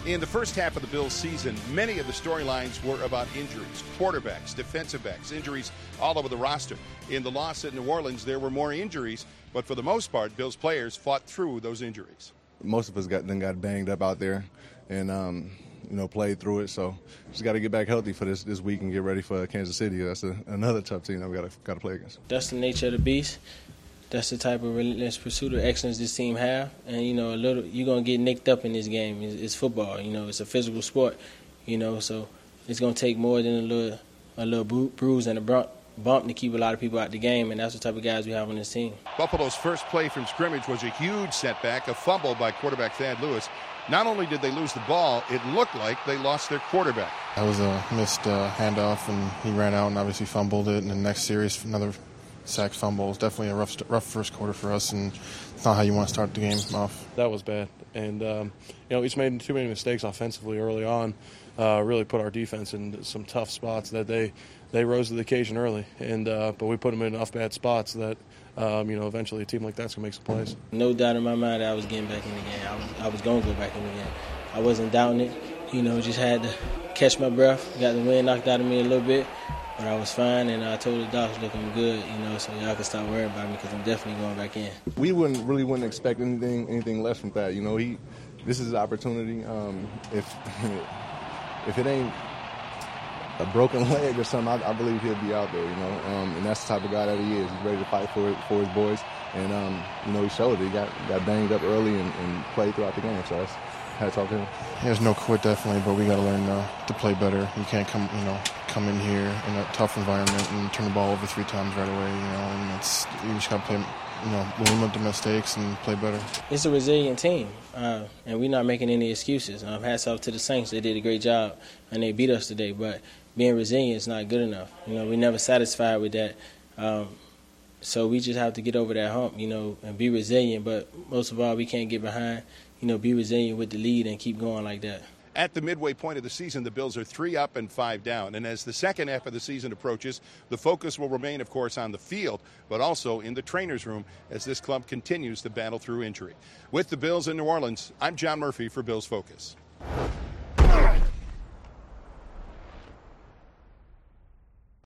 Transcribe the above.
In the first half of the Bills season, many of the storylines were about injuries. Quarterbacks, defensive backs, injuries all over the roster. In the loss at New Orleans, there were more injuries, but for the most part, Bills players fought through those injuries. Most of us got banged up out there and, played through it. So just got to get back healthy for this week and get ready for Kansas City. That's another tough team that we got to play against. That's the nature of the beast. That's the type of relentless pursuit of excellence this team have. And, you're going to get nicked up in this game. It's football. It's a physical sport, so it's going to take more than a little bruise and a bump to keep a lot of people out the game, and that's the type of guys we have on this team. Buffalo's first play from scrimmage was a huge setback, a fumble by quarterback Thad Lewis. Not only did they lose the ball, it looked like they lost their quarterback. That was a missed handoff, and he ran out and obviously fumbled it. And the next series, another sack fumble. It was definitely a rough first quarter for us, and it's not how you want to start the game off. That was bad. And, we just made too many mistakes offensively early on, really put our defense in some tough spots that they rose to the occasion early. And but we put them in enough bad spots that, eventually a team like that's going to make some plays. No doubt in my mind that I was getting back in the game. I was going to go back in the game. I wasn't doubting it. Just had to catch my breath. Got the wind knocked out of me a little bit. But I was fine, and I told the docs, look, I'm good, so y'all can stop worrying about me because I'm definitely going back in. We wouldn't expect anything less from that. This is his opportunity. If it ain't a broken leg or something, I believe he'll be out there, and that's the type of guy that he is. He's ready to fight for his boys, and, he showed it. He got banged up early and played throughout the game, so that's hats off to him. There's no quit, definitely, but we got to learn to play better. You can't come in here in a tough environment and turn the ball over 3 times right away, and you just got to play, limit the mistakes and play better. It's a resilient team, and we're not making any excuses. Hats off to the Saints. They did a great job, and they beat us today, but being resilient is not good enough. We're never satisfied with that. So we just have to get over that hump, and be resilient. But most of all, we can't get behind, be resilient with the lead and keep going like that. At the midway point of the season, the Bills are 3 up and 5 down. And as the second half of the season approaches, the focus will remain, of course, on the field, but also in the trainer's room as this club continues to battle through injury. With the Bills in New Orleans, I'm John Murphy for Bills Focus.